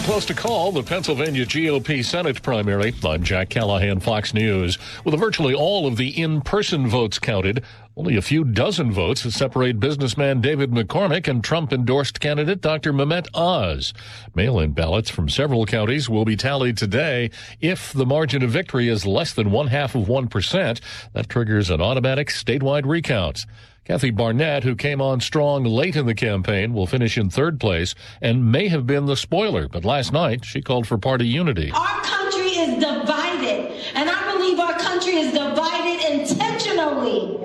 close to call, the Pennsylvania GOP Senate primary. I'm Jack Callahan, Fox News. With virtually all of the in-person votes counted, only a few dozen votes separate businessman David McCormick and Trump-endorsed candidate Dr. Mehmet Oz. Mail-in ballots from several counties will be tallied today. If the margin of victory is less than 0.5%, that triggers an automatic statewide recount. Kathy Barnett, who came on strong late in the campaign, will finish in third place and may have been the spoiler. But last night, she called for party unity. Our country is divided, and I believe our country is divided intentionally.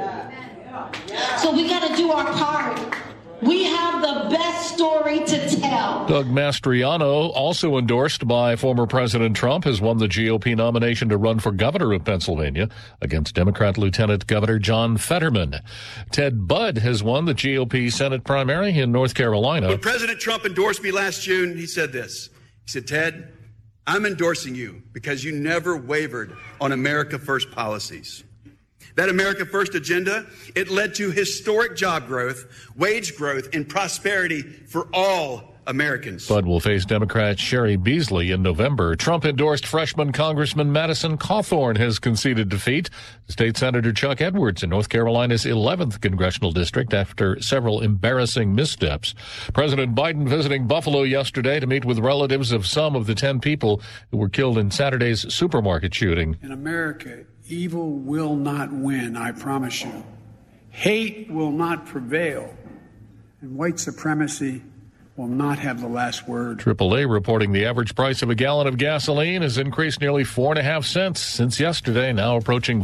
So we got to do our part. We have the best story to tell. Doug Mastriano, also endorsed by former President Trump, has won the GOP nomination to run for governor of Pennsylvania against Democrat Lieutenant Governor John Fetterman. Ted Budd has won the GOP Senate primary in North Carolina. When President Trump endorsed me last June, he said this. He said, "Ted, I'm endorsing you because you never wavered on America First policies. That America First agenda, it led to historic job growth, wage growth, and prosperity for all Americans." Budd will face Democrat Sherry Beasley in November. Trump-endorsed freshman Congressman Madison Cawthorn has conceded defeat to State Senator Chuck Edwards in North Carolina's 11th congressional district after several embarrassing missteps. President Biden visiting Buffalo yesterday to meet with relatives of some of the 10 people who were killed in Saturday's supermarket shooting. In America, evil will not win, I promise you. Hate will not prevail, and white supremacy will not have the last word. AAA reporting the average price of a gallon of gasoline has increased nearly 4.5 cents since yesterday, now approaching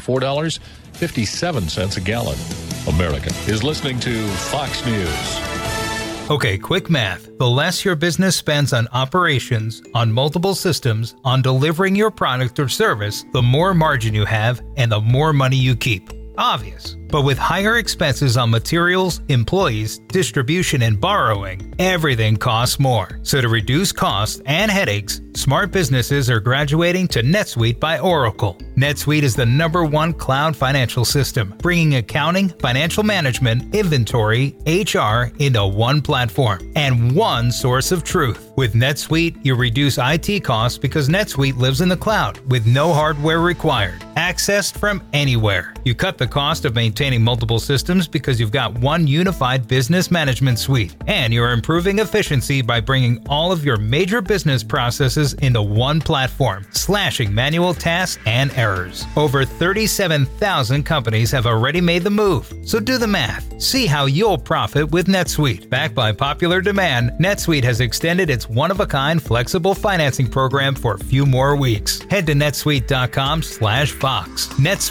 $4.57 a gallon. America is listening to Fox News. Okay, quick math. The less your business spends on operations, on multiple systems, on delivering your product or service, the more margin you have and the more money you keep. Obvious. But with higher expenses on materials, employees, distribution, and borrowing, everything costs more. So to reduce costs and headaches, smart businesses are graduating to NetSuite by Oracle. NetSuite is the #1 cloud financial system, bringing accounting, financial management, inventory, HR into one platform and one source of truth. With NetSuite, you reduce IT costs because NetSuite lives in the cloud with no hardware required, accessed from anywhere. You cut the cost of maintaining multiple systems because you've got one unified business management suite, and you're improving efficiency by bringing all of your major business processes into one platform, slashing manual tasks and errors. Over 37,000 companies have already made the move, so do the math. See how you'll profit with NetSuite. Backed by popular demand, NetSuite has extended its one-of-a-kind flexible financing program for a few more weeks. Head to netsuite.com/Fox.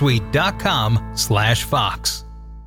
netsuite.com/Fox.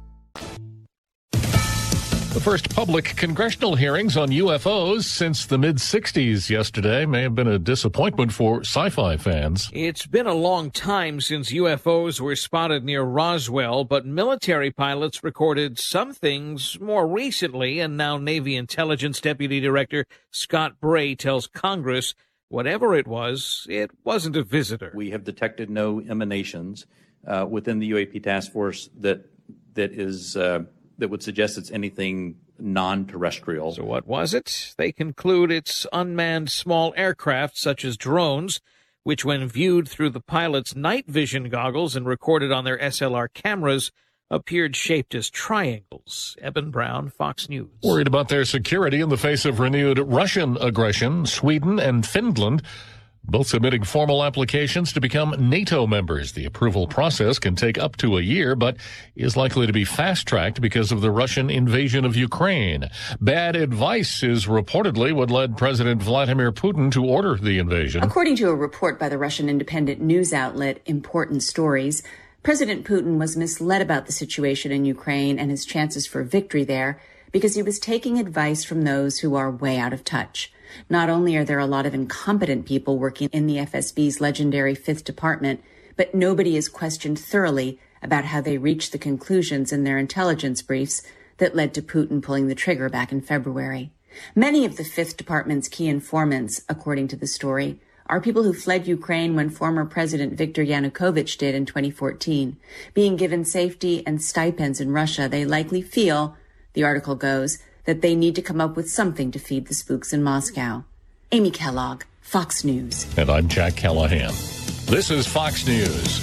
The first public congressional hearings on UFOs since the mid-'60s yesterday may have been a disappointment for sci-fi fans. It's been a long time since UFOs were spotted near Roswell, but military pilots recorded some things more recently, and now Navy Intelligence Deputy Director Scott Bray tells Congress whatever it wasn't a visitor. We have detected no emanations within the UAP task force that would suggest it's anything non-terrestrial. So what was it? They conclude it's unmanned small aircraft such as drones, which when viewed through the pilot's night vision goggles and recorded on their SLR cameras, appeared shaped as triangles. Eben Brown, Fox News. Worried about their security in the face of renewed Russian aggression, Sweden and Finland both submitting formal applications to become NATO members. The approval process can take up to a year, but is likely to be fast-tracked because of the Russian invasion of Ukraine. Bad advice is reportedly what led President Vladimir Putin to order the invasion. According to a report by the Russian independent news outlet Important Stories, President Putin was misled about the situation in Ukraine and his chances for victory there because he was taking advice from those who are way out of touch. Not only are there a lot of incompetent people working in the FSB's legendary 5th Department, but nobody is questioned thoroughly about how they reached the conclusions in their intelligence briefs that led to Putin pulling the trigger back in February. Many of the 5th Department's key informants, according to the story, are people who fled Ukraine when former President Viktor Yanukovych did in 2014. Being given safety and stipends in Russia, they likely feel, the article goes, that they need to come up with something to feed the spooks in Moscow. Amy Kellogg, Fox News. And I'm Jack Callahan. This is Fox News.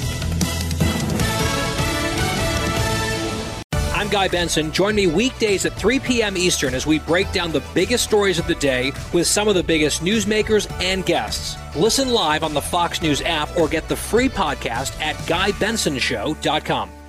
I'm Guy Benson. Join me weekdays at 3 p.m. Eastern as we break down the biggest stories of the day with some of the biggest newsmakers and guests. Listen live on the Fox News app or get the free podcast at GuyBensonShow.com.